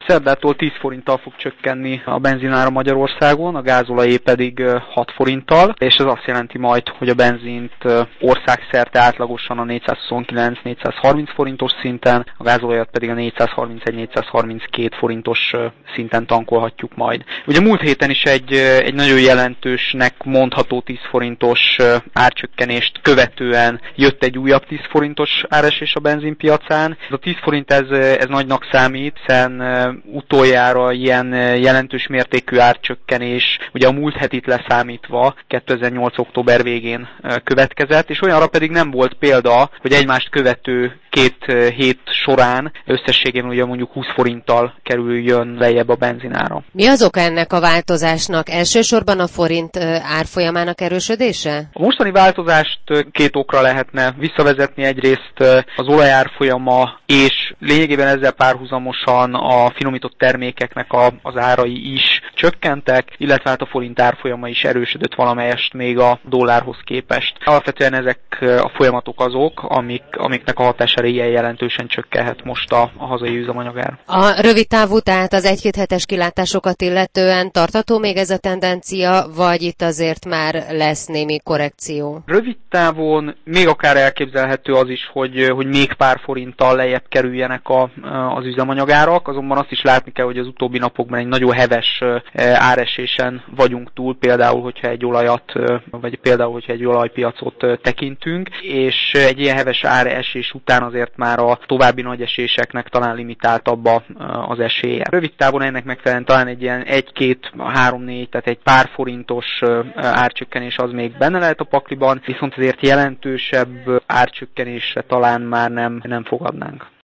Szerdától 10 forinttal fog csökkenni a benzinára Magyarországon, a gázolajé pedig 6 forinttal, és ez azt jelenti majd, hogy a benzint országszerte átlagosan a 429-430 forintos szinten, a gázolajat pedig a 431-432 forintos szinten tankolhatjuk majd. Ugye múlt héten is egy nagyon jelentősnek mondható 10 forintos árcsökkenést követően jött egy újabb 10 forintos áresés a benzinpiacán. Ez a 10 forint ez nagynak számít, hiszen utoljára ilyen jelentős mértékű árcsökkenés, ugye a múlt hetit leszámítva 2008. október végén következett, és olyanra pedig nem volt példa, hogy egymást követő 2 hét során összességében ugye mondjuk 20 forinttal kerüljön lejjebb a benzinára. Mi az oka ennek a változásnak? Elsősorban a forint árfolyamának erősödése? A mostani változást 2 okra lehetne visszavezetni. Egyrészt az olajárfolyama és lényegében ezzel párhuzamosan a finomított termékeknek az árai is csökkentek, illetve hát a forint árfolyama is erősödött valamelyest még a dollárhoz képest. Alapvetően ezek a folyamatok azok, amiknek a hatására ilyen jelentősen csökkenhet most a hazai üzemanyagár. A rövid távú, tehát az 1-2 hetes kilátásokat illetően tartható még ez a tendencia, vagy itt azért már lesz némi korrekció? Rövid távon még akár elképzelhető az is, hogy még pár forinttal lejjebb kerüljenek az üzemanyagárak, azonban azt is látni kell, hogy az utóbbi napokban egy nagyon heves áresésen vagyunk túl, például, hogyha egy olajat, vagy például, hogyha egy olajpiacot tekintünk, és egy ilyen heves áresés után azért már a további nagy eséseknek talán limitáltabb az esélye. Rövid távon ennek megfelelően talán egy ilyen 1-2-3-4, tehát egy pár forintos árcsökkenés az még benne lehet a pakliban, viszont azért jelentősebb árcsökkenésre talán már nem fogadnánk.